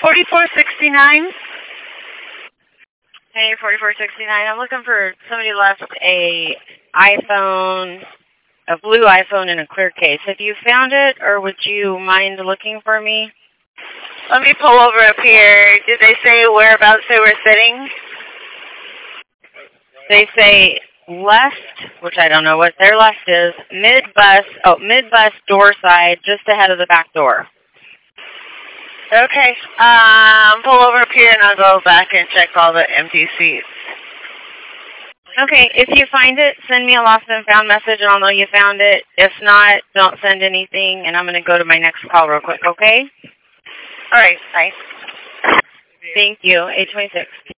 4469. Hey, 4469. I'm looking for somebody left a iPhone, a blue iPhone in a clear case. Have you found it, or would you mind looking for me? Let me pull over up here. Did they say whereabouts they were sitting? They say left, which I don't know what their left is, mid-bus door side, just ahead of the back door. Okay. Pull over up here and I'll go back and check all the empty seats. Okay, if you find it, send me a lost and found message and I'll know you found it. If not, don't send anything and I'm going to go to my next call real quick, okay? All right, bye. Thank you. 826.